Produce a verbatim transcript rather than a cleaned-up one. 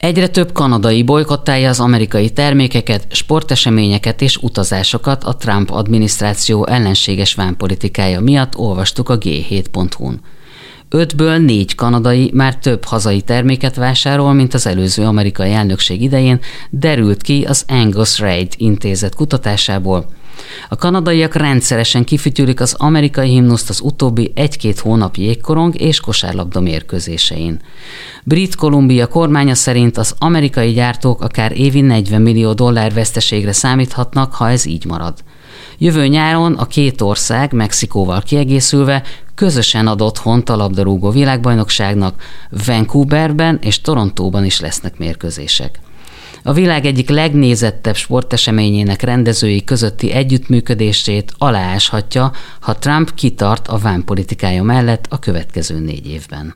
Egyre több kanadai bojkottálja az amerikai termékeket, sporteseményeket és utazásokat a Trump adminisztráció ellenséges vámpolitikája miatt, olvastuk a gé hét pont hu-n. Ötből négy kanadai már több hazai terméket vásárol, mint az előző amerikai elnökség idején, derült ki az Angus Reid intézet kutatásából. A kanadaiak rendszeresen kifütyülik az amerikai himnuszt az utóbbi egy-két hónap jégkorong és kosárlabda mérkőzésein. Brit Kolumbia kormánya szerint az amerikai gyártók akár évi negyven millió dollár veszteségre számíthatnak, ha ez így marad. Jövő nyáron a két ország, Mexikóval kiegészülve, közösen ad otthont a labdarúgó világbajnokságnak, Vancouverben és Torontóban is lesznek mérkőzések. A világ egyik legnézettebb sporteseményének rendezői közötti együttműködését alááshatja, ha Trump kitart a vámpolitikája mellett a következő négy évben.